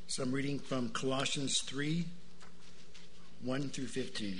So I'm reading from Colossians 3, 1 through 15.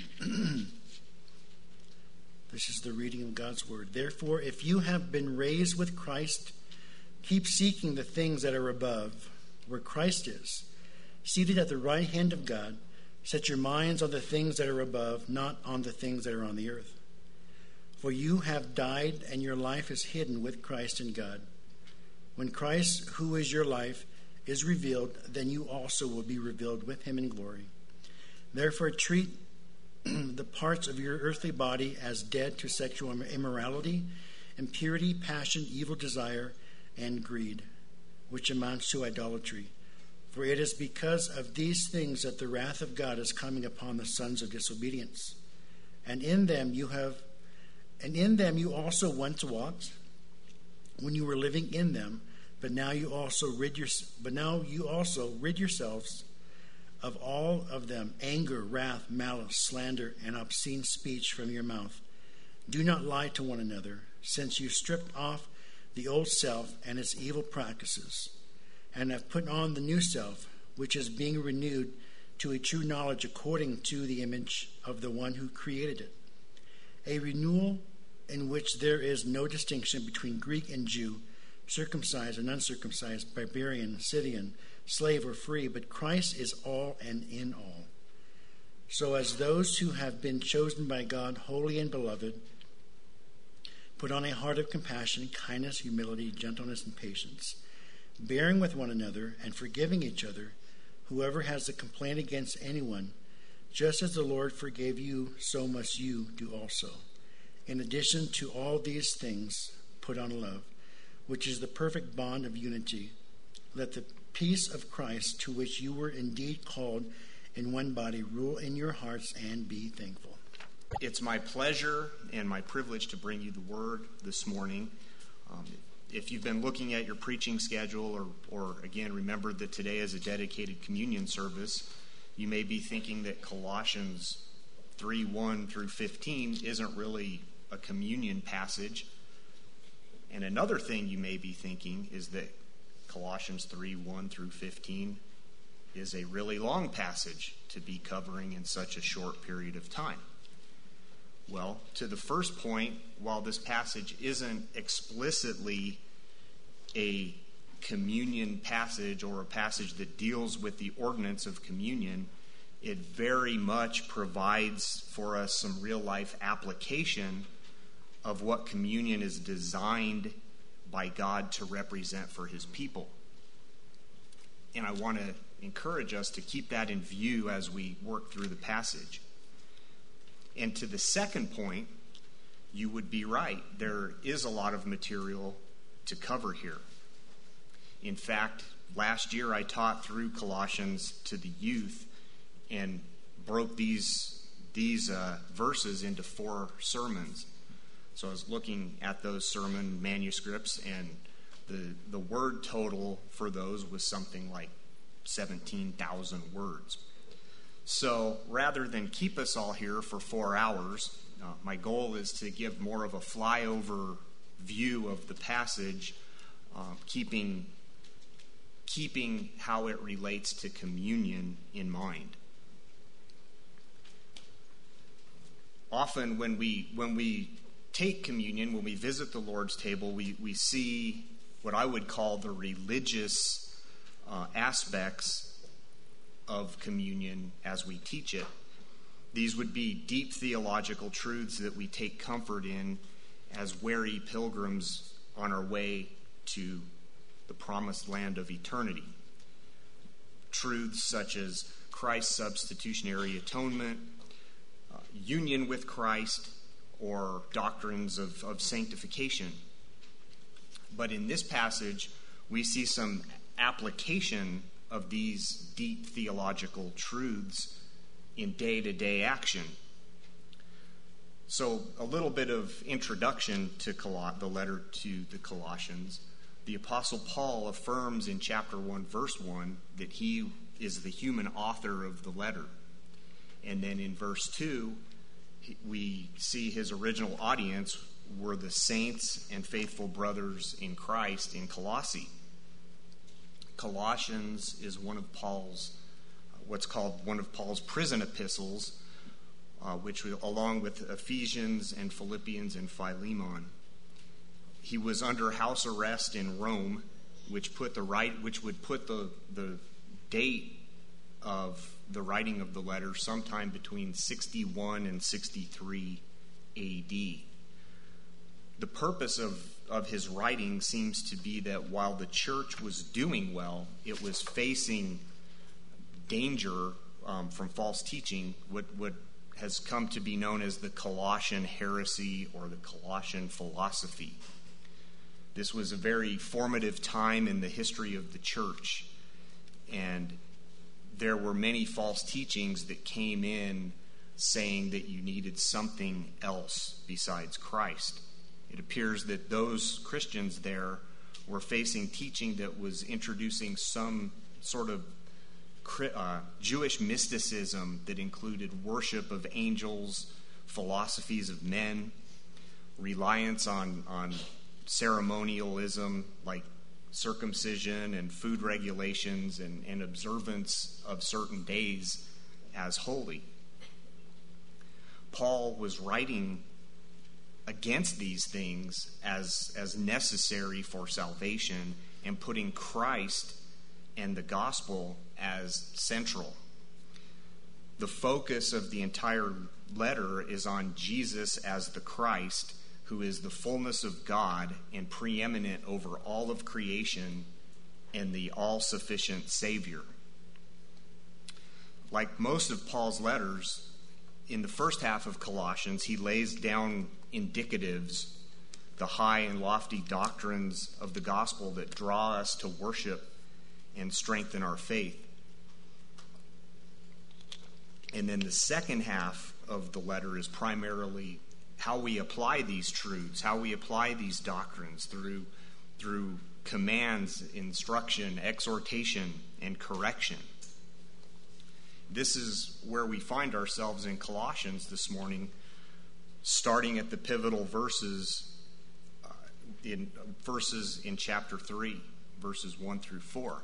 This is the reading of God's word. Therefore, if you have been raised with Christ, keep seeking the things that are above, where Christ is, seated at the right hand of God. Set your minds on the things that are above, not on the things that are on the earth. For you have died, and your life is hidden with Christ in God. When Christ, who is your life, is revealed, then you also will be revealed with him in glory. Therefore, treat the parts of your earthly body as dead to sexual immorality, impurity, passion, evil desire, and greed, which amounts to idolatry. For it is because of these things that the wrath of God is coming upon the sons of disobedience. And in them you also once walked when you were living in them. But now you also rid yourselves of all of them: anger, wrath, malice, slander, and obscene speech from your mouth. Do not lie to one another, since you stripped off the old self and its evil practices, and have put on the new self, which is being renewed to a true knowledge according to the image of the one who created it. A renewal in which there is no distinction between Greek and Jew, circumcised and uncircumcised, barbarian, Scythian, slave or free, but Christ is all and in all. So as those who have been chosen by God, holy and beloved, put on a heart of compassion, kindness, humility, gentleness, and patience, bearing with one another and forgiving each other. Whoever has a complaint against anyone, just as the Lord forgave you, so must you do also. In addition to all these things, put on love, which is the perfect bond of unity. Let the peace of Christ, to which you were indeed called in one body, rule in your hearts, and be thankful. It's my pleasure and my privilege to bring you the word this morning. If you've been looking at your preaching schedule, or again, remember that today is a dedicated communion service, you may be thinking that Colossians 3, 1 through 15 isn't really a communion passage. And another thing you may be thinking is that Colossians 3, 1 through 15 is a really long passage to be covering in such a short period of time. Well, to the first point, while this passage isn't explicitly a communion passage or a passage that deals with the ordinance of communion, it very much provides for us some real-life application of what communion is designed by God to represent for his people. And I want to encourage us to keep that in view as we work through the passage. And to the second point, you would be right. There is a lot of material to cover here. In fact, last year I taught through Colossians to the youth and broke these verses into 4 sermons. So I was looking at those sermon manuscripts, and the word total for those was something like 17,000 words. So rather than keep us all here for 4 hours, my goal is to give more of a flyover view of the passage, keeping how it relates to communion in mind. Often when we take communion, when we visit the Lord's table, we see what I would call the religious aspects of communion as we teach it. These would be deep theological truths that we take comfort in as weary pilgrims on our way to the promised land of eternity. Truths such as Christ's substitutionary atonement, union with Christ, or doctrines of sanctification. But in this passage, we see some application of these deep theological truths in day-to-day action. So a little bit of introduction to the letter to the Colossians. The Apostle Paul affirms in chapter 1, verse 1, that he is the human author of the letter. And then in verse 2, we see his original audience were the saints and faithful brothers in Christ in Colossae. Colossians is one of Paul's, what's called one of Paul's prison epistles, which, along with Ephesians and Philippians and Philemon. He was under house arrest in Rome, which would put the date of the writing of the letter sometime between 61 and 63 A.D. The purpose of his writing seems to be that while the church was doing well, it was facing danger from false teaching, what has come to be known as the Colossian heresy or the Colossian philosophy. This was a very formative time in the history of the church, and there were many false teachings that came in saying that you needed something else besides Christ. It appears that those Christians there were facing teaching that was introducing some sort of Jewish mysticism that included worship of angels, philosophies of men, reliance on ceremonialism like circumcision and food regulations and observance of certain days as holy. Paul was writing against these things as necessary for salvation and putting Christ and the gospel as central. The focus of the entire letter is on Jesus as the Christ, who is the fullness of God and preeminent over all of creation and the all-sufficient Savior. Like most of Paul's letters, in the first half of Colossians, he lays down indicatives, the high and lofty doctrines of the gospel that draw us to worship and strengthen our faith. And then the second half of the letter is primarily how we apply these truths, how we apply these doctrines through commands, instruction, exhortation, and correction. This is where we find ourselves in Colossians this morning, starting at the pivotal verses in chapter 3, verses 1 through 4.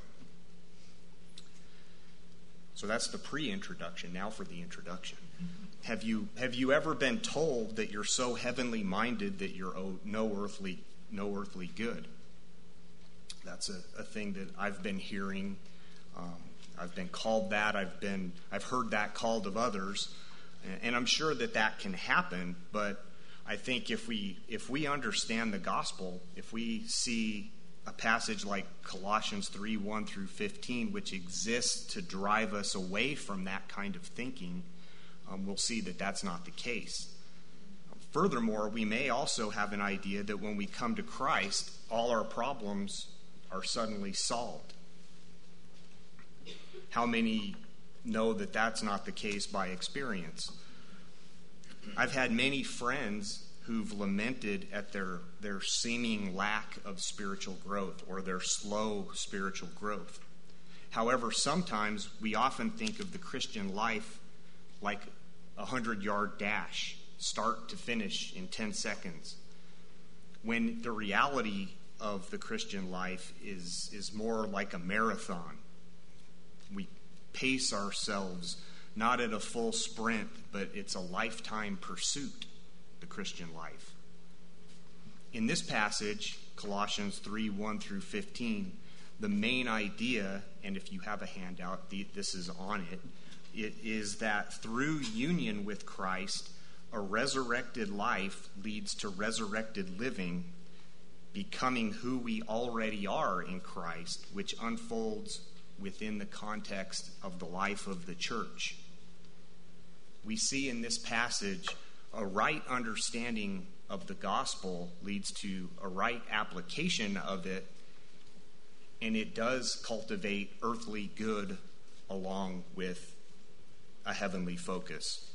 So that's the pre-introduction. Now for the introduction. Have you ever been told that you're so heavenly minded that you're owed no earthly good? That's a thing that I've been hearing. I've been called that. I've heard that called of others, and I'm sure that can happen. But I think if we understand the gospel, if we see a passage like Colossians 3, 1 through 15, which exists to drive us away from that kind of thinking, we'll see that that's not the case. Furthermore, we may also have an idea that when we come to Christ, all our problems are suddenly solved. How many know that that's not the case by experience? I've had many friends who've lamented at their seeming lack of spiritual growth or their slow spiritual growth. However, sometimes we often think of the Christian life like a 100-yard dash, start to finish in 10 seconds, when the reality of the Christian life is more like a marathon. We pace ourselves not at a full sprint, but it's a lifetime pursuit, the Christian life. In this passage, Colossians 3, 1 through 15, the main idea, and if you have a handout, this is on it, it is that through union with Christ, a resurrected life leads to resurrected living, becoming who we already are in Christ, which unfolds within the context of the life of the church. We see in this passage a right understanding of the gospel leads to a right application of it, and it does cultivate earthly good along with a heavenly focus.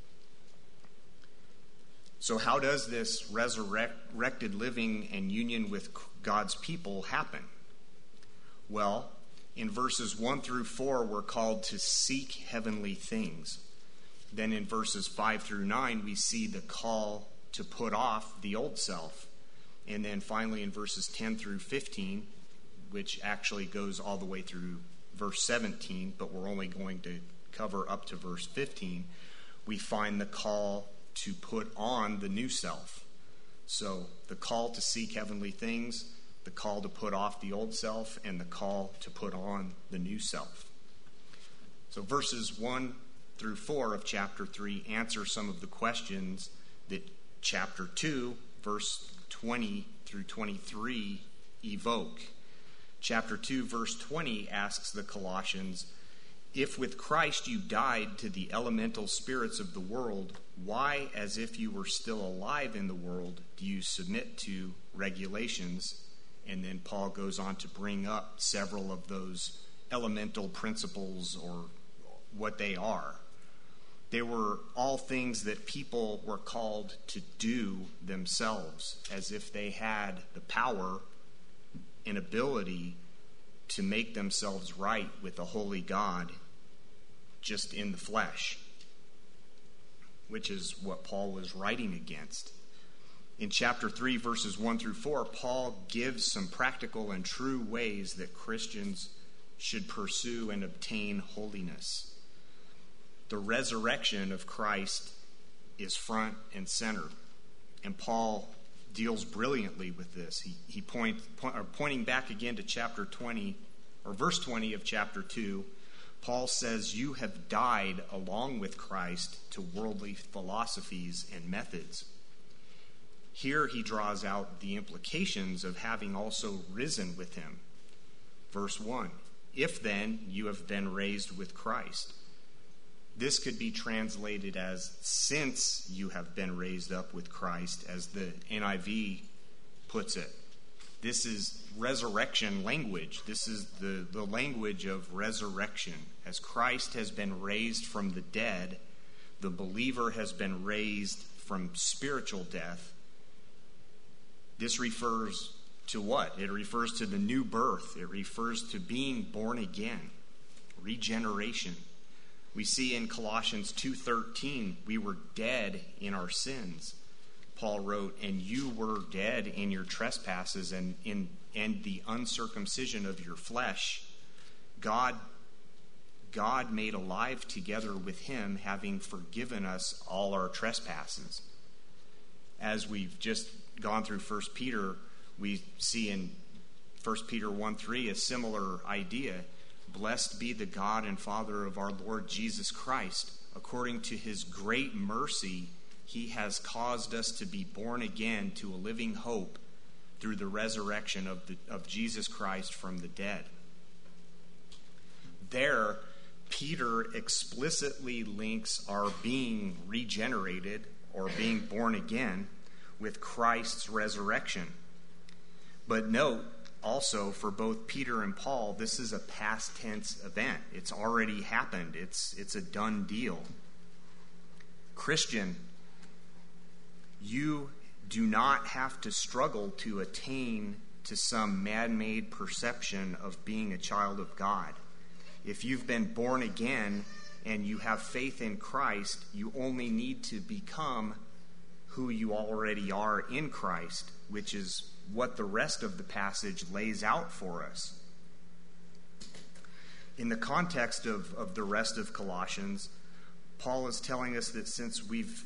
So how does this resurrected living and union with God's people happen? Well, in verses 1 through 4, we're called to seek heavenly things. Then in verses 5 through 9, we see the call to put off the old self. And then finally in verses 10 through 15, which actually goes all the way through verse 17, but we're only going to cover up to verse 15, we find the call to put on the new self. So the call to seek heavenly things, the call to put off the old self, and the call to put on the new self. So verses 1 through 4 of chapter 3 answer some of the questions that chapter 2, verse 20 through 23 evoke. Chapter 2, verse 20 asks the Colossians, "If with Christ you died to the elemental spirits of the world, why, as if you were still alive in the world, do you submit to regulations?" And then Paul goes on to bring up several of those elemental principles, or what they are. They were all things that people were called to do themselves, as if they had the power and ability to make themselves right with a holy God just in the flesh, which is what Paul was writing against. In chapter 3, verses 1 through 4, Paul gives some practical and true ways that Christians should pursue and obtain holiness. The resurrection of Christ is front and center, and Paul deals brilliantly with this. He pointing back again to chapter 20, or verse 20 of chapter 2, Paul says, "You have died along with Christ to worldly philosophies and methods." Here he draws out the implications of having also risen with him. Verse 1, "If then you have been raised with Christ." This could be translated as "since you have been raised up with Christ," as the NIV puts it. This is resurrection language. This is the language of resurrection. As Christ has been raised from the dead, the believer has been raised from spiritual death. This refers to what? It refers to the new birth. It refers to being born again, regeneration. We see in Colossians 2:13, we were dead in our sins. Paul wrote, "And you were dead in your trespasses and the uncircumcision of your flesh. God made alive together with him, having forgiven us all our trespasses." As we've just gone through 1 Peter, we see in 1 Peter 1:3 a similar idea. "Blessed be the God and Father of our Lord Jesus Christ. According to his great mercy, he has caused us to be born again to a living hope through the resurrection of Jesus Christ from the dead." There, Peter explicitly links our being regenerated or being born again with Christ's resurrection. But note, also, for both Peter and Paul, this is a past tense event. It's already happened. It's a done deal. Christian, you do not have to struggle to attain to some man-made perception of being a child of God. If you've been born again and you have faith in Christ, you only need to become who you already are in Christ, which is what the rest of the passage lays out for us. In the context of the rest of Colossians, Paul is telling us that since we've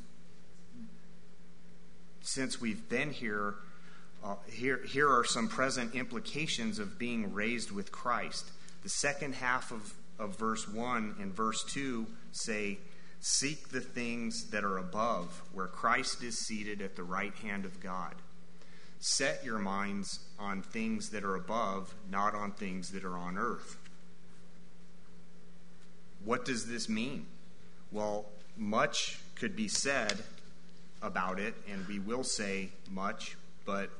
been here, here are some present implications of being raised with Christ. The second half of verse 1 and verse 2 say, "Seek the things that are above, where Christ is seated at the right hand of God. Set your minds on things that are above, not on things that are on earth." What does this mean? Well, much could be said about it, and we will say much, but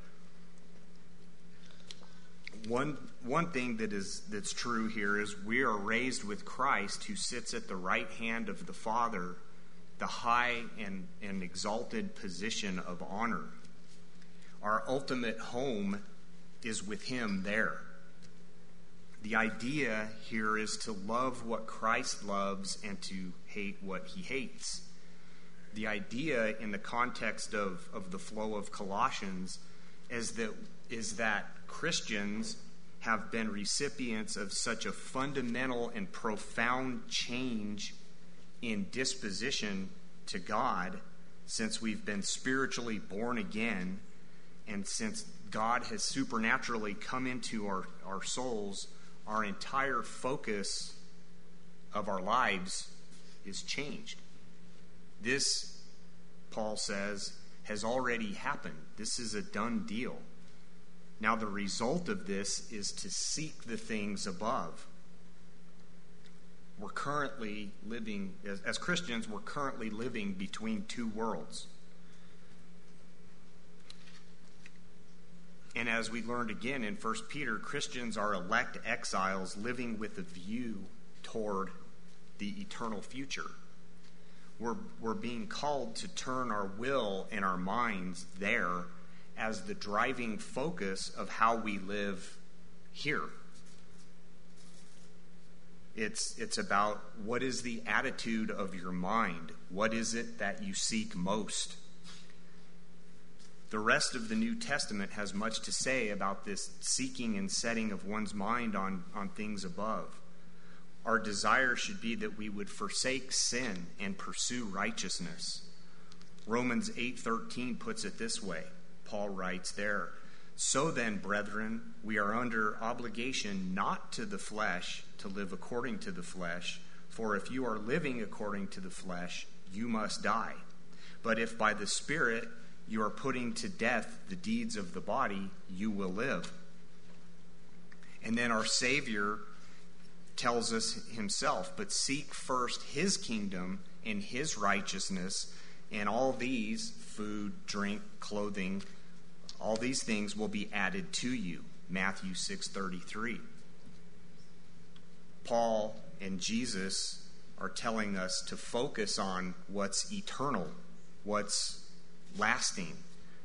one thing that's true here is we are raised with Christ, who sits at the right hand of the Father, the high and exalted position of honor. Our ultimate home is with him there. The idea here is to love what Christ loves and to hate what he hates. The idea in the context of the flow of Colossians is that Christians have been recipients of such a fundamental and profound change in disposition to God since we've been spiritually born again, and since God has supernaturally come into our souls, our entire focus of our lives is changed. This, Paul says, has already happened. This is a done deal. Now the result of this is to seek the things above. We're currently living, as Christians, we're currently living between two worlds. And as we learned again in 1 Peter, Christians are elect exiles living with a view toward the eternal future. We're being called to turn our will and our minds there as the driving focus of how we live here. It's about what is the attitude of your mind? What is it that you seek most? The rest of the New Testament has much to say about this seeking and setting of one's mind on things above. Our desire should be that we would forsake sin and pursue righteousness. Romans 8:13 puts it this way. Paul writes there, "So then, brethren, we are under obligation not to the flesh to live according to the flesh, for if you are living according to the flesh, you must die. But if by the Spirit you are putting to death the deeds of the body, you will live." And then our Savior tells us himself, "But seek first his kingdom and his righteousness, and all these, food, drink, clothing, all these things will be added to you." Matthew 6:33. Paul and Jesus are telling us to focus on what's eternal, what's lasting.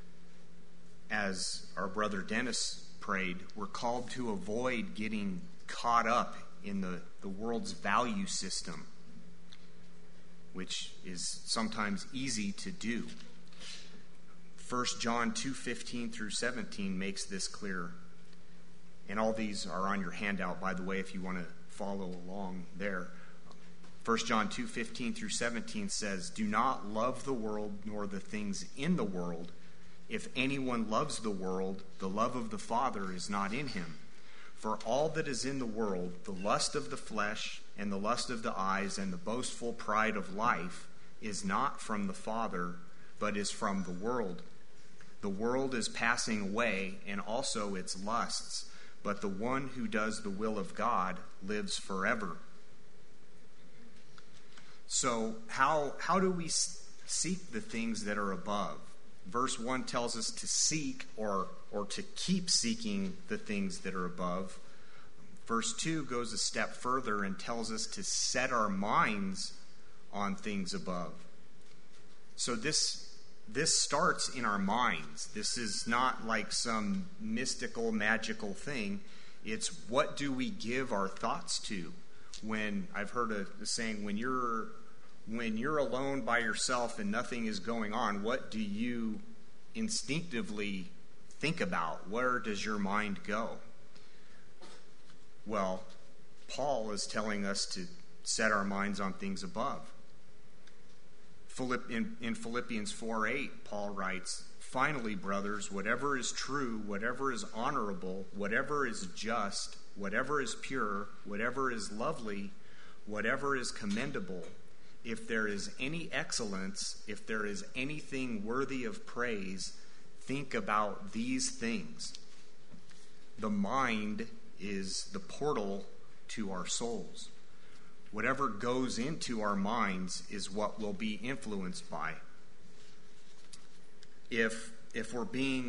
As our brother Dennis prayed, we're called to avoid getting caught up in the world's value system, which is sometimes easy to do. 1 John 2:15 through 17 makes this clear. And all these are on your handout, by the way, if you want to follow along there. 1 John 2:15 through 17 says, "Do not love the world nor the things in the world. If anyone loves the world, the love of the Father is not in him. For all that is in the world, the lust of the flesh and the lust of the eyes and the boastful pride of life, is not from the Father, but is from the world. The world is passing away, and also its lusts, but the one who does the will of God lives forever." So how do we seek the things that are above? Verse 1 tells us to seek or to keep seeking the things that are above. Verse 2 goes a step further and tells us to set our minds on things above. So this starts in our minds. This is not like some mystical, magical thing. It's what do we give our thoughts to? When I've heard a saying, when you're alone by yourself and nothing is going on, what do you instinctively think about? Where does your mind go? Well, Paul is telling us to set our minds on things above. In Philippians 4:8, Paul writes, "Finally, brothers, whatever is true, whatever is honorable, whatever is just, whatever is pure, whatever is lovely, whatever is commendable, if there is any excellence, if there is anything worthy of praise, think about these things." The mind is the portal to our souls. Whatever goes into our minds is what we'll be influenced by. If we're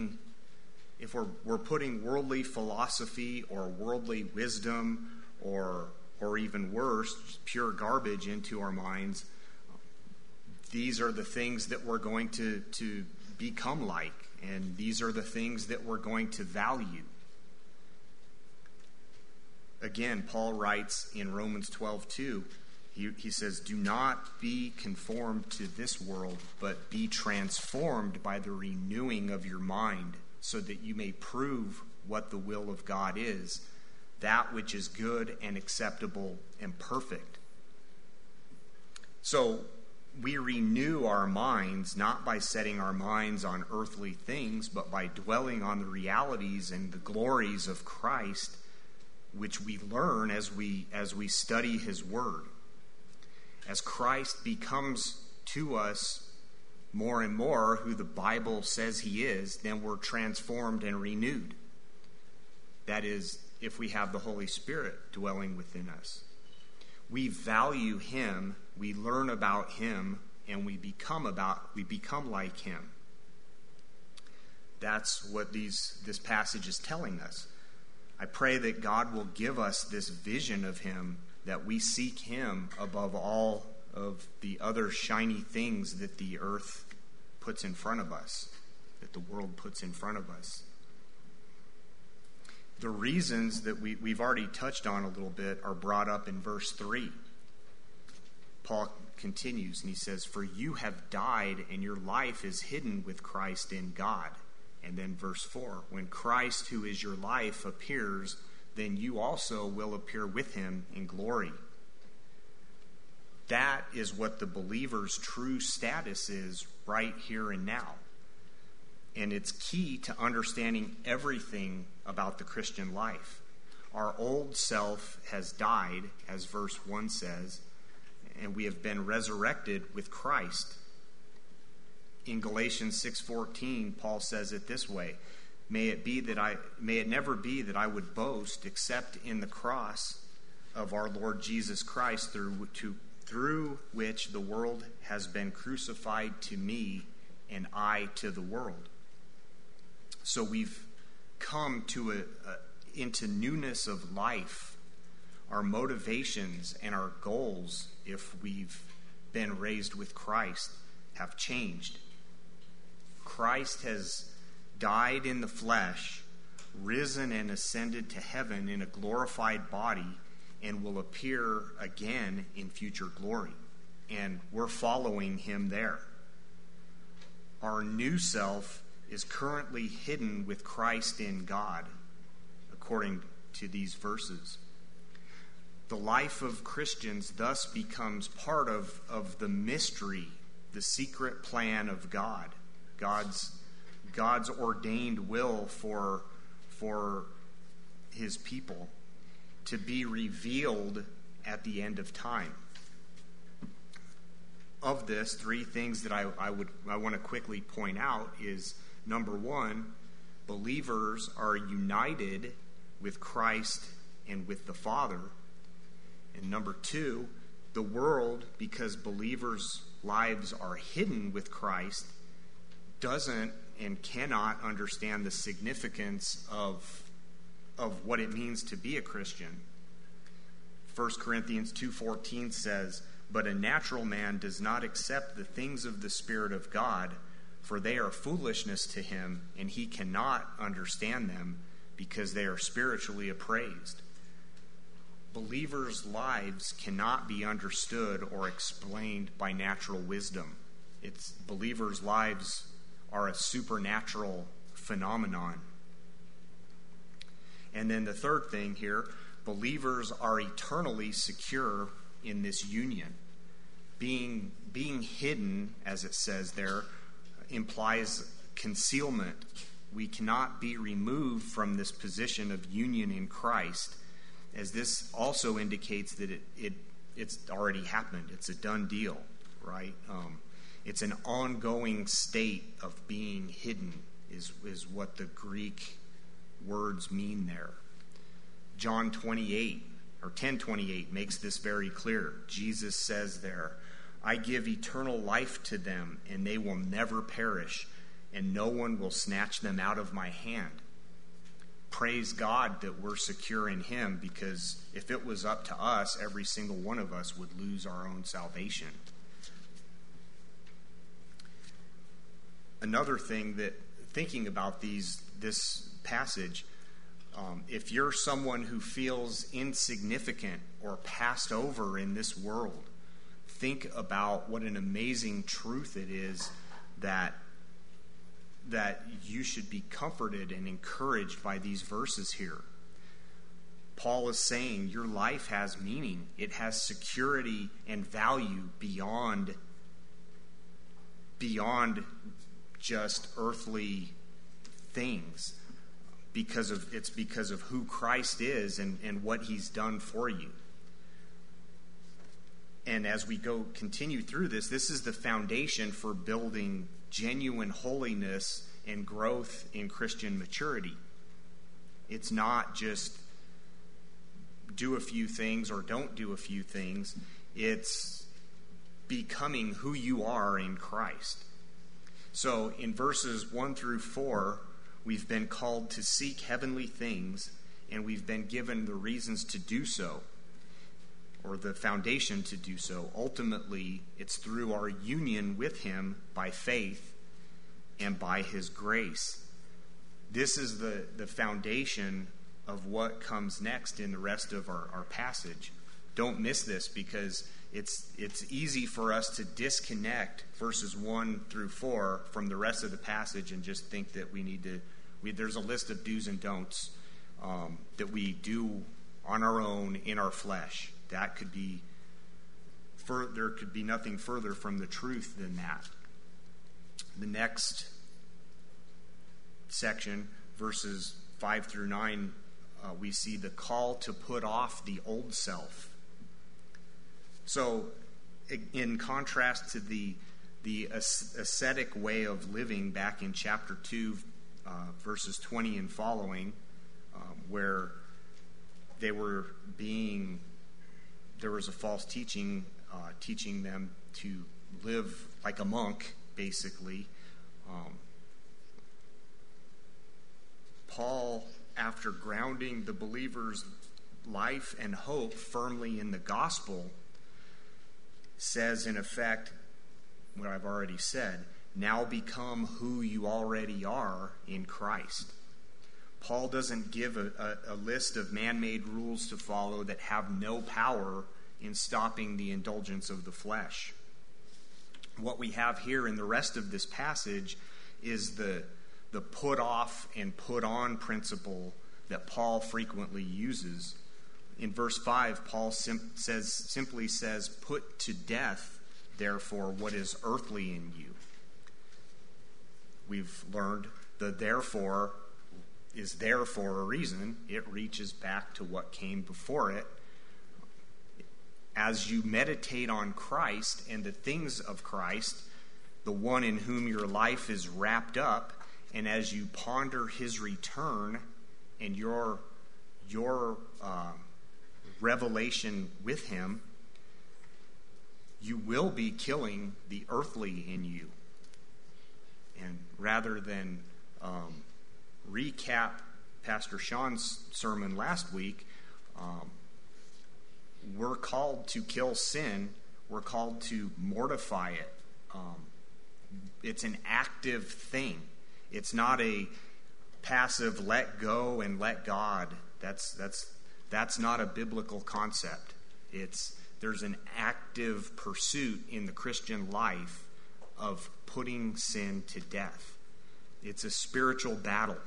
putting worldly philosophy or worldly wisdom or even worse, pure garbage into our minds, these are the things that we're going to become like, and these are the things that we're going to value. Again, Paul writes in Romans 12:2, he says, "Do not be conformed to this world, but be transformed by the renewing of your mind, so that you may prove what the will of God is, that which is good and acceptable and perfect. So we renew our minds not by setting our minds on earthly things, but by dwelling on the realities and the glories of Christ, which we learn as we study his word. As Christ becomes to us more and more who the Bible says he is, then we're transformed and renewed. That is, if we have the Holy Spirit dwelling within us. We value him, we learn about him, and we become like him. That's what this passage is telling us. I pray that God will give us this vision of him, that we seek him above all of the other shiny things that the earth puts in front of us, that the world puts in front of us. The reasons that we've already touched on a little bit are brought up in verse 3. Paul continues and he says, "For you have died and your life is hidden with Christ in God." And then verse 4, "When Christ, who is your life, appears, then you also will appear with him in glory." That is what the believer's true status is right here and now. And it's key to understanding everything about the Christian life. Our old self has died, as verse 1 says, and we have been resurrected with Christ. In Galatians 6:14, Paul says it this way, may it never be that I would boast except in the cross of our Lord Jesus Christ, through which the world has been crucified to me and I to the world. So we've come to into newness of life. Our motivations and our goals, if we've been raised with Christ, have changed. Christ has died in the flesh, risen and ascended to heaven in a glorified body, and will appear again in future glory. And we're following him there. Our new self is currently hidden with Christ in God, according to these verses. The life of Christians thus becomes part of the mystery, the secret plan of God, God's ordained will for his people to be revealed at the end of time. Of this, three things that I want to quickly point out is, number one, believers are united with Christ and with the Father. And number two, the world, because believers' lives are hidden with Christ, doesn't and cannot understand the significance of what it means to be a Christian. 1 Corinthians 2:14 says, "But a natural man does not accept the things of the Spirit of God, for they are foolishness to him, and he cannot understand them because they are spiritually appraised." Believers' lives cannot be understood or explained by natural wisdom. Believers' lives are a supernatural phenomenon. And then the third thing here, believers are eternally secure in this union. Being hidden, as it says there, implies concealment. We cannot be removed from this position of union in Christ, as this also indicates that it's already happened. It's a done deal, right? It's an ongoing state of being hidden is what the Greek words mean there. John 10:28 makes this very clear. Jesus says there, "I give eternal life to them, and they will never perish, and no one will snatch them out of my hand." Praise God that we're secure in him, because if it was up to us, every single one of us would lose our own salvation. Another thing that, thinking about this passage, if you're someone who feels insignificant or passed over in this world, think about what an amazing truth it is that you should be comforted and encouraged by these verses here. Paul is saying your life has meaning. It has security and value beyond just earthly things, because of who Christ is and what he's done for you. And as we continue through this is the foundation for building genuine holiness and growth in Christian maturity. It's not just do a few things or don't do a few things. It's becoming who you are in Christ. So in verses 1 through 4, we've been called to seek heavenly things, and we've been given the reasons to do so, or the foundation to do so. Ultimately, it's through our union with him by faith and by his grace. This is the foundation of what comes next in the rest of our passage. Don't miss this, because it's easy for us to disconnect verses 1 through 4 from the rest of the passage and just think that there's a list of do's and don'ts that we do on our own in our flesh. There could be nothing further from the truth than that. The next section, verses 5 through 9, we see the call to put off the old self. So, in contrast to the ascetic way of living back in chapter 2, verses 20 and following, where there was a false teaching them to live like a monk, basically. Paul, after grounding the believer's life and hope firmly in the gospel, says in effect what I've already said: now become who you already are in Christ. Paul doesn't give a list of man-made rules to follow that have no power in stopping the indulgence of the flesh. What we have here in the rest of this passage is the put off and put on principle that Paul frequently uses. In verse 5, Paul simply says, "Put to death, therefore, what is earthly in you." We've learned the therefore is there for a reason. It reaches back to what came before it. As you meditate on Christ and the things of Christ, the one in whom your life is wrapped up, and as you ponder his return and your revelation with him, you will be killing the earthly in you. And rather than recap Pastor Sean's sermon last week, we're called to kill sin. We're called to mortify it. It's an active thing. It's not a passive let go and let God. That's not a biblical concept. There's an active pursuit in the Christian life of putting sin to death. It's a spiritual battle.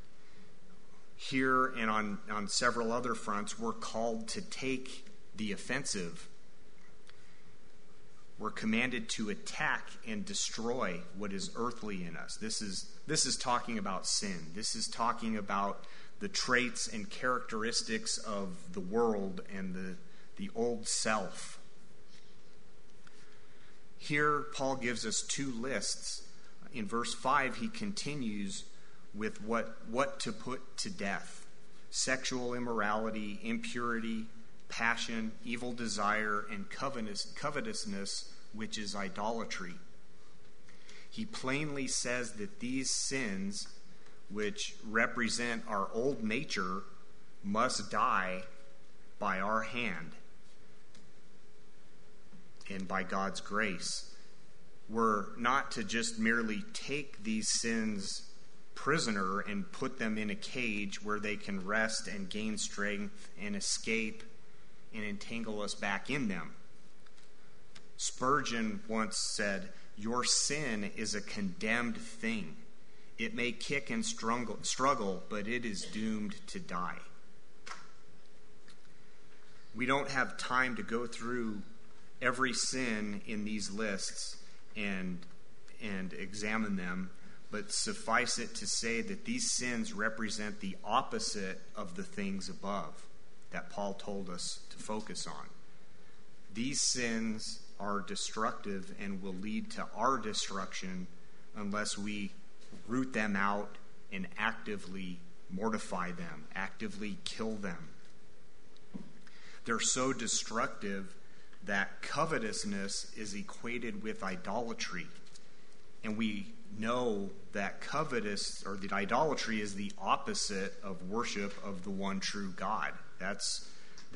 Here and on several other fronts, we're called to take the offensive. We're commanded to attack and destroy what is earthly in us. This is talking about sin. This is talking about the traits and characteristics of the world and the old self. Here, Paul gives us two lists. In verse 5, he continues with what to put to death: sexual immorality, impurity, passion, evil desire, and covetousness, which is idolatry. He plainly says that these sins, which represent our old nature, must die by our hand and by God's grace. We're not to just merely take these sins prisoner and put them in a cage where they can rest and gain strength and escape and entangle us back in them. Spurgeon once said, "Your sin is a condemned thing. It may kick and struggle, but it is doomed to die." We don't have time to go through every sin in these lists and examine them, but suffice it to say that these sins represent the opposite of the things above that Paul told us to focus on. These sins are destructive and will lead to our destruction unless we root them out and actively mortify them, actively kill them. They're so destructive that covetousness is equated with idolatry. And we know that that idolatry is the opposite of worship of the one true God. That's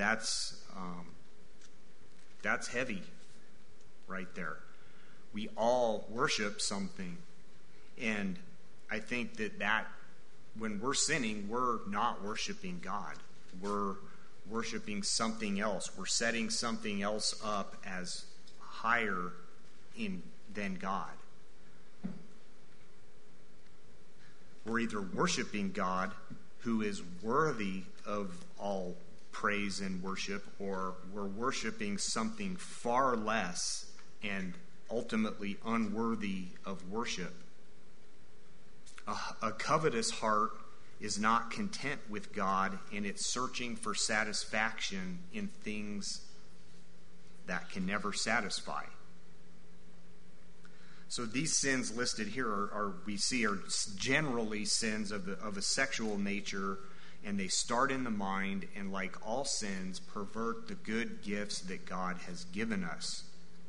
heavy right there. We all worship something. And I think that when we're sinning, we're not worshiping God. We're worshiping something else. We're setting something else up as higher than God. We're either worshiping God, who is worthy of all praise and worship, or we're worshiping something far less and ultimately unworthy of worship. A covetous heart is not content with God, and it's searching for satisfaction in things that can never satisfy. So these sins listed here are generally sins of a sexual nature, and they start in the mind, and like all sins, pervert the good gifts that God has given us.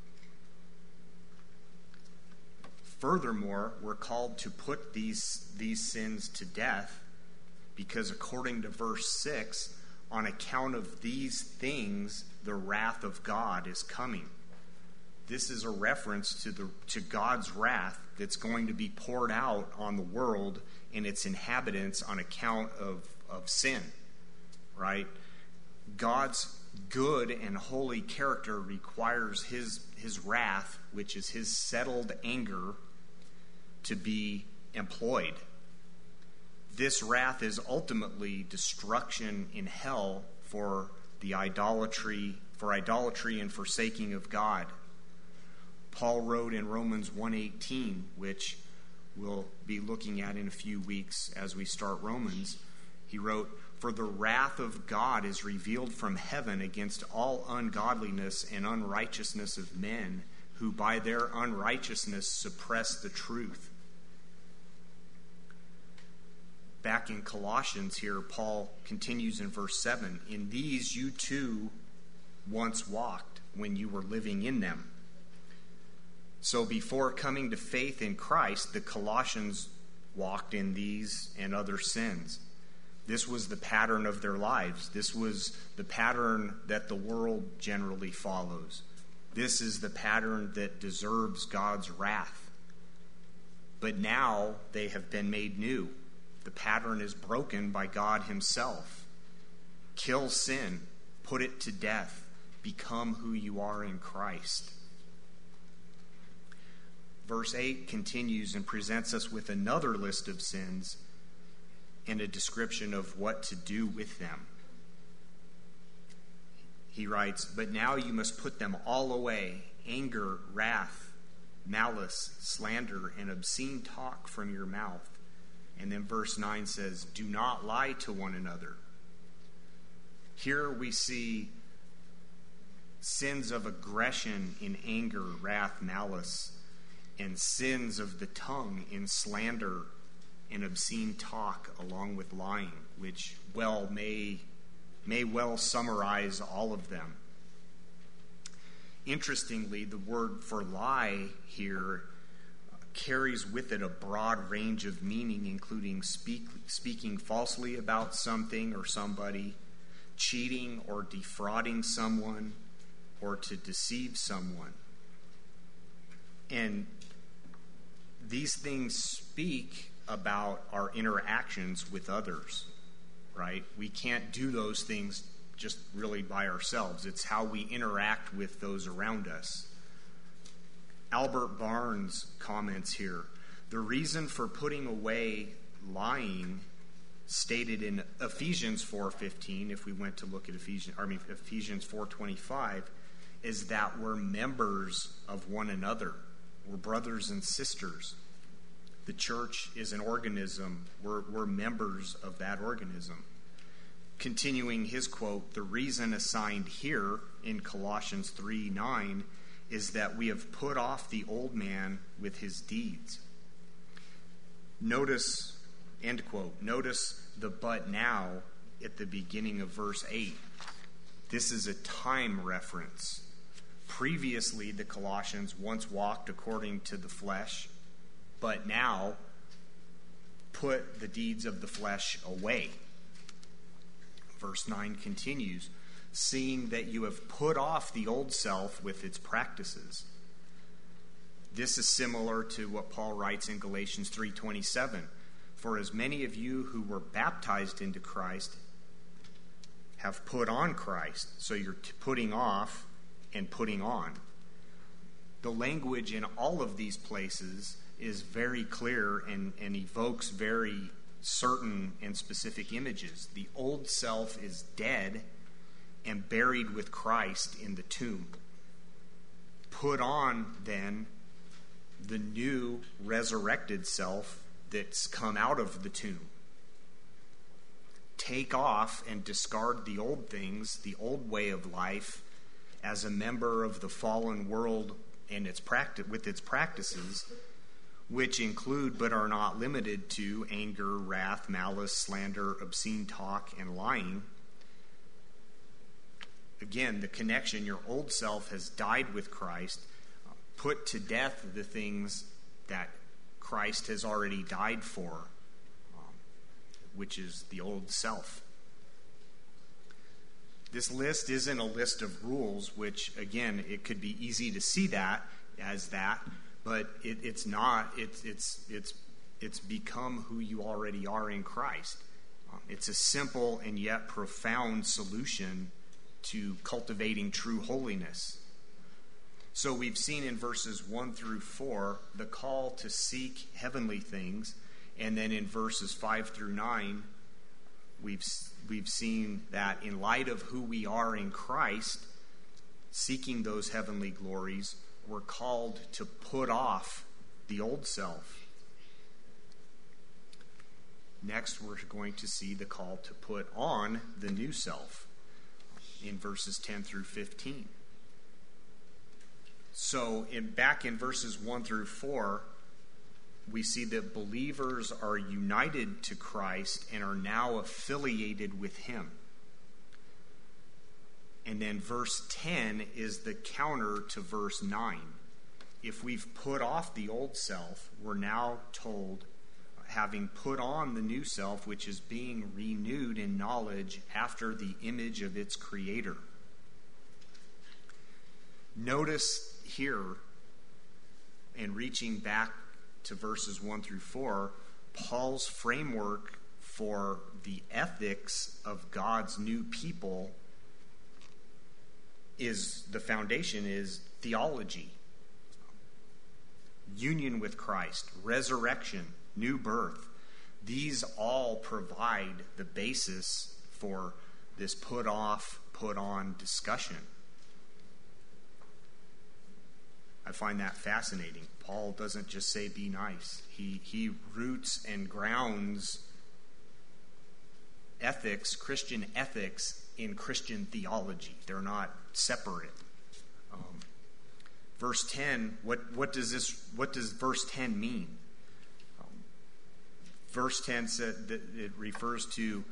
Furthermore, we're called to put these sins to death, because according to verse 6, on account of these things, the wrath of God is coming. This is a reference to God's wrath that's going to be poured out on the world and its inhabitants on account of sin, right? God's good and holy character requires his wrath, which is his settled anger, to be employed. This wrath is ultimately destruction in hell for idolatry and forsaking of God. Paul wrote in Romans 1:18, which we'll be looking at in a few weeks as we start Romans. He wrote, "For the wrath of God is revealed from heaven against all ungodliness and unrighteousness of men, who by their unrighteousness suppress the truth." Back in Colossians here, Paul continues in verse 7, "In these you too once walked when you were living in them." So before coming to faith in Christ, the Colossians walked in these and other sins. This was the pattern of their lives. This was the pattern that the world generally follows. This is the pattern that deserves God's wrath. But now they have been made new. The pattern is broken by God himself. Kill sin, put it to death, become who you are in Christ. Verse 8 continues and presents us with another list of sins and a description of what to do with them. He writes, "But now you must put them all away: anger, wrath, malice, slander, and obscene talk from your mouth." And then verse 9 says, "Do not lie to one another." Here we see sins of aggression in anger, wrath, malice, and sins of the tongue in slander and obscene talk, along with lying, which may well summarize all of them. Interestingly, the word for lie here carries with it a broad range of meaning, including speaking falsely about something or somebody, cheating or defrauding someone, or to deceive someone. And these things speak about our interactions with others, right? We can't do those things just really by ourselves. It's how we interact with those around us. Albert Barnes comments here, "The reason for putting away lying stated in Ephesians 4:15, if we went to look at Ephesians 4:25, is that we're members of one another. We're brothers and sisters. The church is an organism. We're members of that organism. Continuing his quote, the reason assigned here in Colossians 3:9 is that we have put off the old man with his deeds. Notice, end quote, notice the but now at the beginning of verse 8. This is a time reference. Previously, the Colossians once walked according to the flesh, but now put the deeds of the flesh away. Verse 9 continues, seeing that you have put off the old self with its practices. This is similar to what Paul writes in Galatians 3:27. For as many of you who were baptized into Christ have put on Christ. So you're putting off and putting on. The language in all of these places is very clear and evokes very certain and specific images. The old self is dead and buried with Christ in the tomb. Put on, then, the new resurrected self that's come out of the tomb. Take off and discard the old things, the old way of life, as a member of the fallen world and with its practices, which include but are not limited to anger, wrath, malice, slander, obscene talk, and lying. Again, the connection, your old self has died with Christ. Put to death the things that Christ has already died for, which is the old self. This list isn't a list of rules, which, again, it could be easy to see that as that, but it's not. It's become who you already are in Christ. It's a simple and yet profound solution to cultivating true holiness. So we've seen in verses 1 through 4 the call to seek heavenly things, and then in verses 5 through 9 we've seen that in light of who we are in Christ, seeking those heavenly glories, we're called to put off the old self. Next, we're going to see the call to put on the new self in verses 10 through 15. So back in verses 1 through 4, we see that believers are united to Christ and are now affiliated with him. And then verse 10 is the counter to verse 9. If we've put off the old self, we're now told, having put on the new self, which is being renewed in knowledge after the image of its creator. Notice here, and reaching back to verses 1 through 4, Paul's framework for the ethics of God's new people is, the foundation is theology. Union with Christ, resurrection, new birth. These all provide the basis for this put off, put on discussion. I find that fascinating. Paul doesn't just say be nice. He roots and grounds ethics, Christian ethics, in Christian theology. They're not separate. Verse 10, what does verse 10 mean? Verse 10 said that it refers to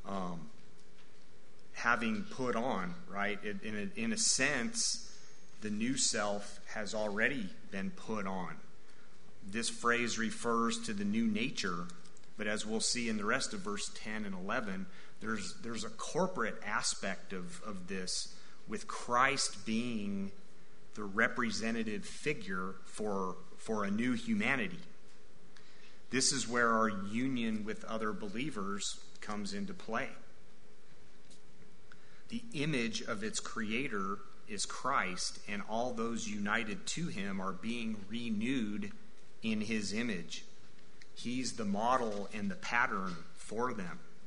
having put on, right? In a sense, the new self has already been put on. This phrase refers to the new nature, but as we'll see in the rest of verse 10 and 11, there's a corporate aspect of this, with Christ being the representative figure for a new humanity. This is where our union with other believers comes into play. The image of its creator is Christ, and all those united to him are being renewed in his image. He's the model and the pattern for them.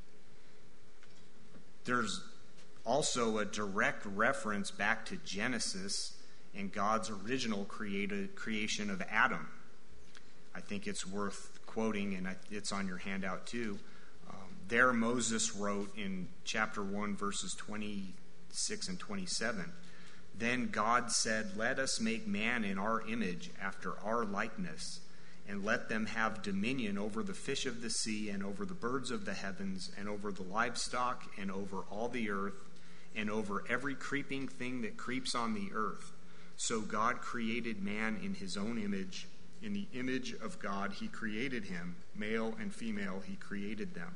There's also a direct reference back to Genesis and God's original creation of Adam. I think it's worth quoting, and it's on your handout too. There Moses wrote in chapter 1, verses 26 and 27, "Then God said, 'Let us make man in our image, after our likeness, and let them have dominion over the fish of the sea, and over the birds of the heavens, and over the livestock, and over all the earth, and over every creeping thing that creeps on the earth.' So God created man in his own image. In the image of God he created him. Male and female he created them."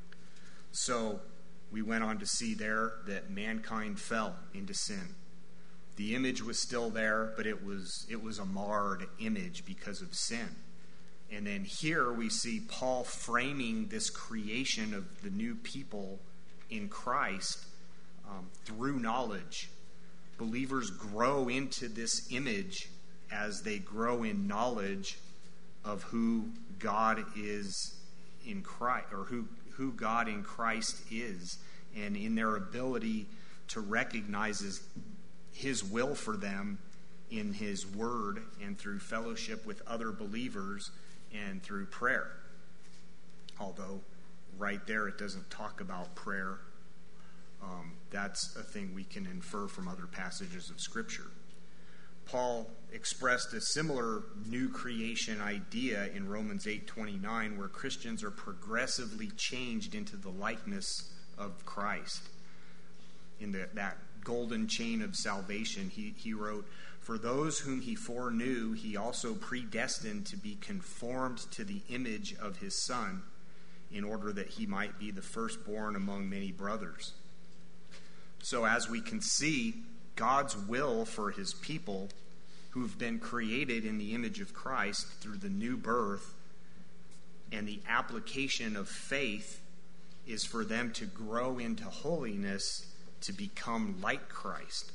So we went on to see there that mankind fell into sin. The image was still there, but it was a marred image because of sin. And then here we see Paul framing this creation of the new people in Christ through knowledge. Believers grow into this image as they grow in knowledge of who God is in Christ, or who God in Christ is, and in their ability to recognize his will for them in his word and through fellowship with other believers and through prayer. Although right there it doesn't talk about prayer. That's a thing we can infer from other passages of Scripture. Paul expressed a similar new creation idea in Romans 8:29, where Christians are progressively changed into the likeness of Christ. In that golden chain of salvation, he wrote, "For those whom he foreknew, he also predestined to be conformed to the image of his Son, in order that he might be the firstborn among many brothers." So as we can see, God's will for his people who have been created in the image of Christ through the new birth and the application of faith is for them to grow into holiness to become like Christ.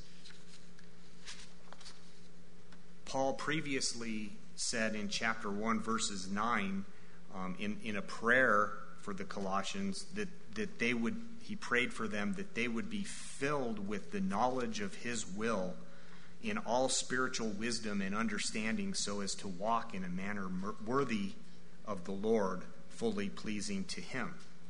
Paul previously said in chapter 1, verses 9, in a prayer for the Colossians, that he prayed for them that they would be filled with the knowledge of his will in all spiritual wisdom and understanding, so as to walk in a manner worthy of the Lord, fully pleasing to him.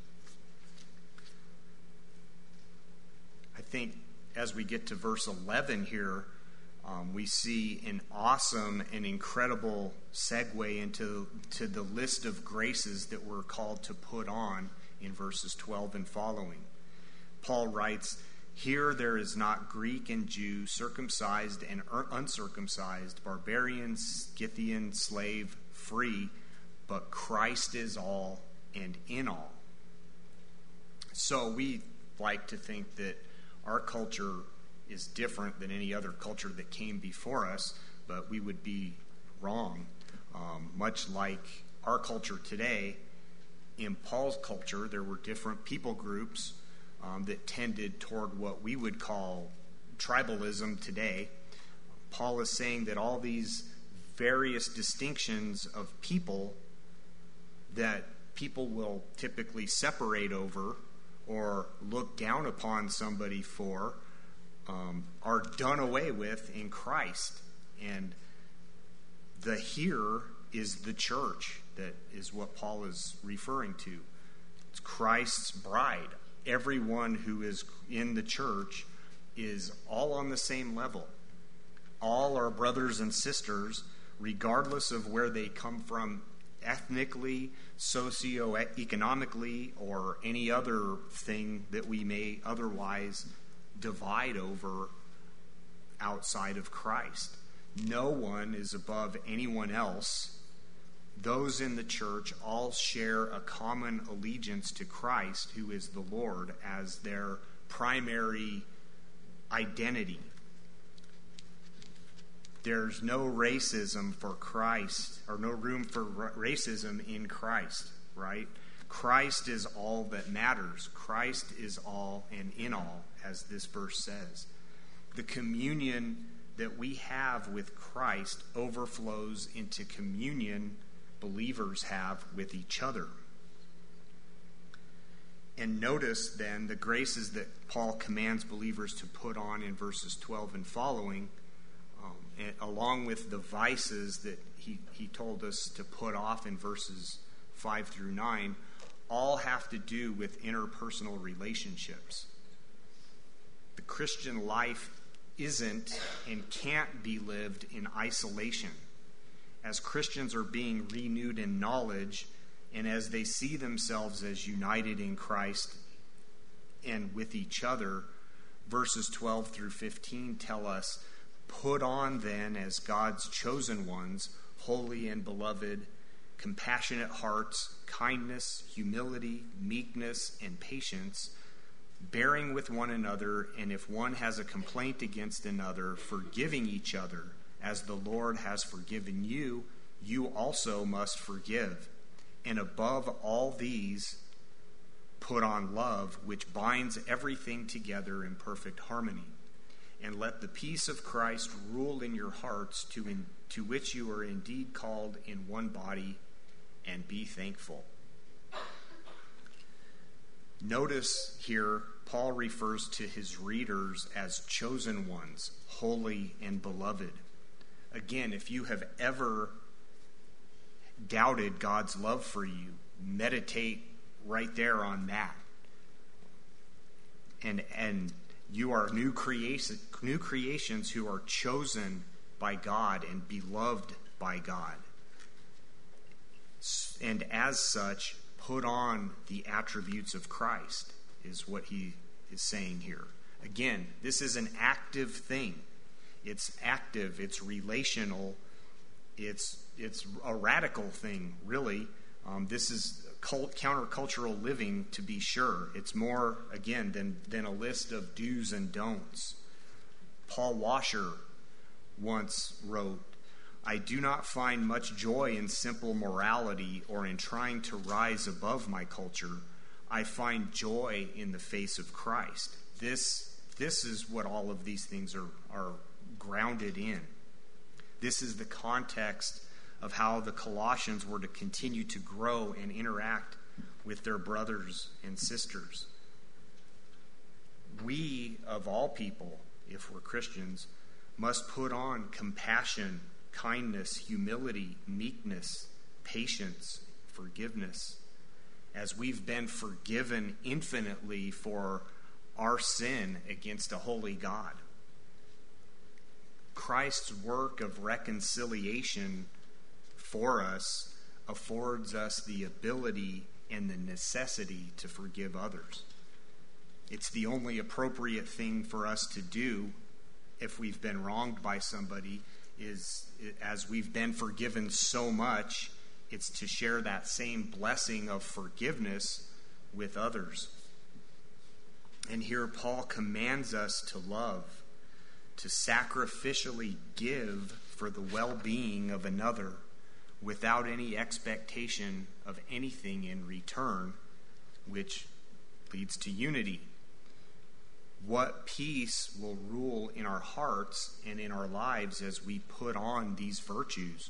I think as we get to verse 11 here, we see an awesome and incredible segue into the list of graces that we're called to put on in verses 12 and following. Paul writes, "Here there is not Greek and Jew, circumcised and uncircumcised, barbarian, Scythian, slave, free, but Christ is all and in all." So we like to think that our culture is different than any other culture that came before us, but we would be wrong. Much like our culture today, in Paul's culture, there were different people groups that tended toward what we would call tribalism today. Paul is saying that all these various distinctions of people that people will typically separate over or look down upon somebody for are done away with in Christ. And the here is the church. That is what Paul is referring to. It's Christ's bride. Everyone who is in the church is all on the same level. All are brothers and sisters, regardless of where they come from ethnically, socioeconomically, or any other thing that we may otherwise divide over outside of Christ. No one is above anyone else. Those in the church all share a common allegiance to Christ, who is the Lord, as their primary identity. There's no racism for Christ, or no room for racism in Christ, right? Christ is all that matters. Christ is all and in all, as this verse says. The communion that we have with Christ overflows into communion believers have with each other. And notice then the graces that Paul commands believers to put on in verses 12 and following, along with the vices that he told us to put off in verses 5 through 9, all have to do with interpersonal relationships. The Christian life isn't and can't be lived in isolation. As Christians are being renewed in knowledge, and as they see themselves as united in Christ and with each other, verses 12 through 15 tell us, put on then as God's chosen ones, holy and beloved, compassionate hearts, kindness, humility, meekness, and patience, bearing with one another, and if one has a complaint against another, forgiving each other, as the Lord has forgiven you, you also must forgive. And above all these, put on love, which binds everything together in perfect harmony. And let the peace of Christ rule in your hearts, to which you are indeed called in one body, and be thankful. Notice here, Paul refers to his readers as chosen ones, holy and beloved. Again, if you have ever doubted God's love for you, meditate right there on that. And you are new creations who are chosen by God and beloved by God. And as such, put on the attributes of Christ, is what he is saying here. Again, this is an active thing. It's active, it's relational, it's a radical thing, really. This is countercultural living, to be sure. It's more, again, than a list of do's and don'ts. Paul Washer once wrote, I do not find much joy in simple morality or in trying to rise above my culture. I find joy in the face of Christ. This is what all of these things are grounded in. This is the context of how the Colossians were to continue to grow and interact with their brothers and sisters. We, of all people, if we're Christians, must put on compassion, kindness, humility, meekness, patience, forgiveness, as we've been forgiven infinitely for our sin against a holy God. Christ's work of reconciliation for us affords us the ability and the necessity to forgive others. It's the only appropriate thing for us to do if we've been wronged by somebody, is as we've been forgiven so much, it's to share that same blessing of forgiveness with others. And here Paul commands us to love, to sacrificially give for the well-being of another without any expectation of anything in return, which leads to unity. What peace will rule in our hearts and in our lives as we put on these virtues?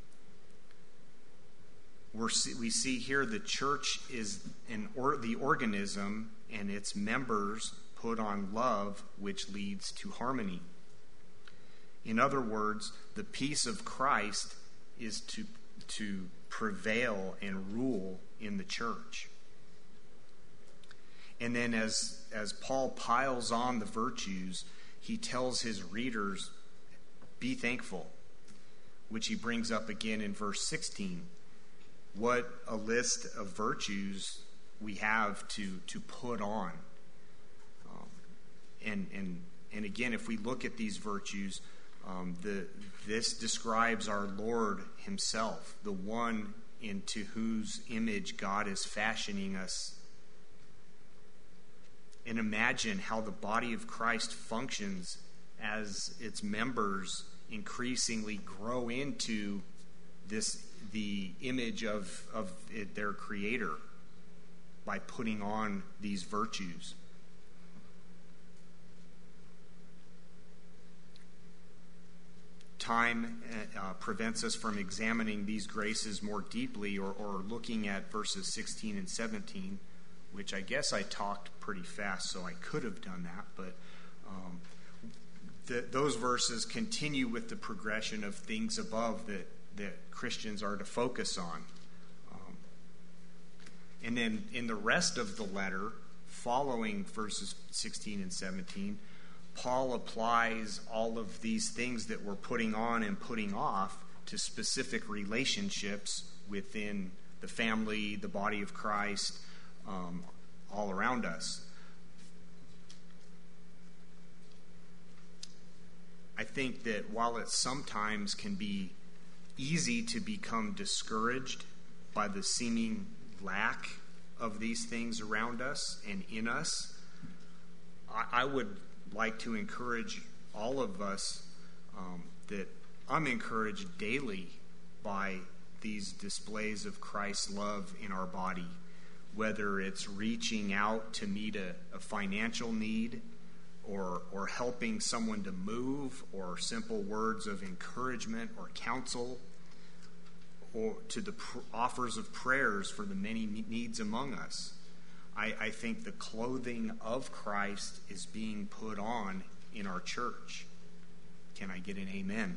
We see here the church is the organism, and its members put on love, which leads to harmony. In other words, the peace of Christ is to prevail and rule in the church. And then as Paul piles on the virtues, he tells his readers, be thankful, which he brings up again in verse 16. What a list of virtues we have to put on. And again, if we look at these virtues, this describes our Lord himself, the one into whose image God is fashioning us. And imagine how the body of Christ functions as its members increasingly grow into the image of their Creator by putting on these virtues. Time prevents us from examining these graces more deeply or looking at verses 16 and 17. which I guess I talked pretty fast, so I could have done that, but those verses continue with the progression of things above that Christians are to focus on. And then in the rest of the letter, following verses 16 and 17, Paul applies all of these things that we're putting on and putting off to specific relationships within the family, the body of Christ, all around us. I think that while it sometimes can be easy to become discouraged by the seeming lack of these things around us and in us, I would like to encourage all of us that I'm encouraged daily by these displays of Christ's love in our body, whether it's reaching out to meet a financial need or helping someone to move, or simple words of encouragement or counsel, or to the offers of prayers for the many needs among us. I think the clothing of Christ is being put on in our church. Can I get an amen?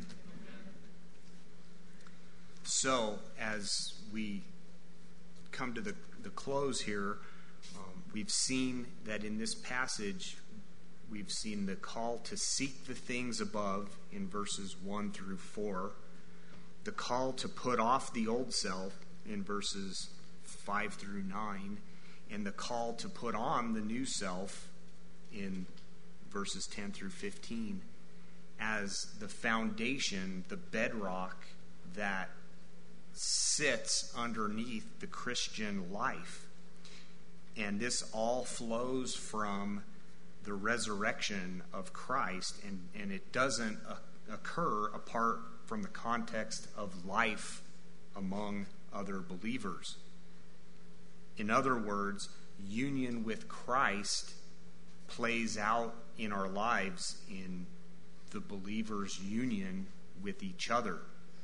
So, as we come to the close here, we've seen that in this passage, we've seen the call to seek the things above in verses 1 through 4, the call to put off the old self in verses 5 through 9, and the call to put on the new self in verses 10 through 15 as the foundation, the bedrock that sits underneath the Christian life. And this all flows from the resurrection of Christ, and it doesn't occur apart from the context of life among other believers. In other words, union with Christ plays out in our lives in the believer's union with each other.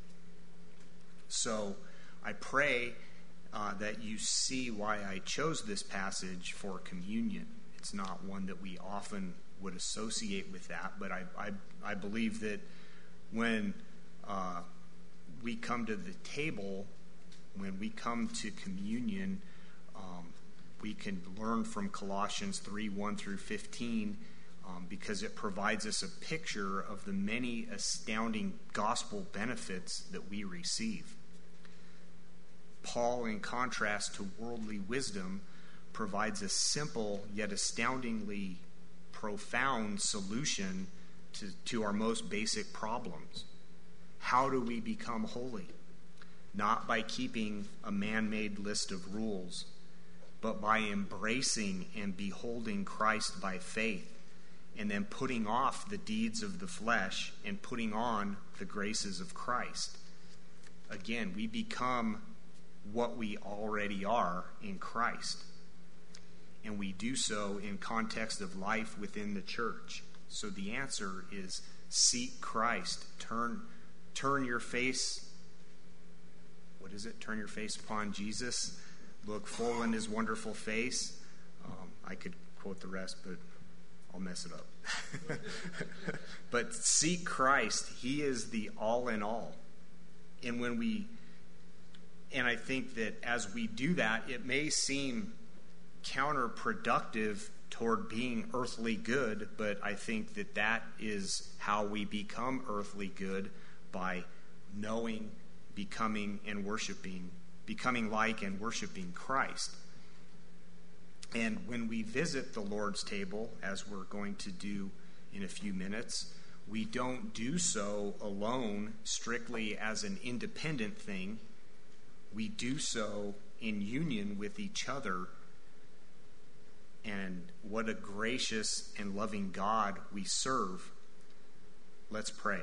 So I pray that you see why I chose this passage for communion. It's not one that we often would associate with that, but I believe that when we come to the table, when we come to communion, we can learn from Colossians 3, 1 through 15, because it provides us a picture of the many astounding gospel benefits that we receive. Paul, in contrast to worldly wisdom, provides a simple yet astoundingly profound solution to our most basic problems. How do we become holy? Not by keeping a man-made list of rules, but by embracing and beholding Christ by faith, and then putting off the deeds of the flesh and putting on the graces of Christ. Again, we become what we already are in Christ. And we do so in context of life within the church. So the answer is seek Christ. Turn your face. What is it? Turn your face upon Jesus. Look full in his wonderful face. I could quote the rest, but I'll mess it up. But seek Christ. He is the all in all. And I think that as we do that, it may seem counterproductive toward being earthly good, but I think that is how we become earthly good, by knowing, becoming, and worshiping, becoming like and worshiping Christ. And when we visit the Lord's table, as we're going to do in a few minutes, we don't do so alone, strictly as an independent thing. We do so in union with each other. And what a gracious and loving God we serve. Let's pray.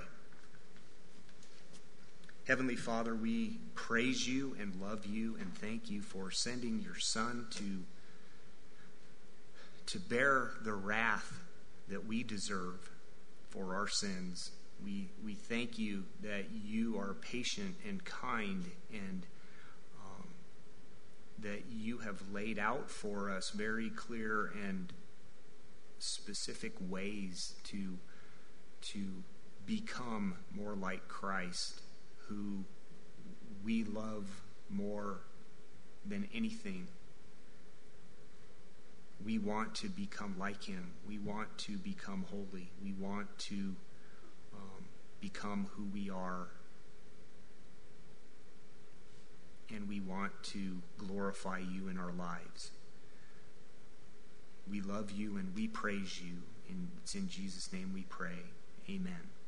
Heavenly Father, we praise you and love you and thank you for sending your Son to bear the wrath that we deserve for our sins. We thank you that you are patient and kind, and that you have laid out for us very clear and specific ways to become more like Christ, who we love more than anything. We want to become like him. We want to become holy. We want to become who we are. And we want to glorify you in our lives. We love you and we praise you. And it's in Jesus' name we pray. Amen.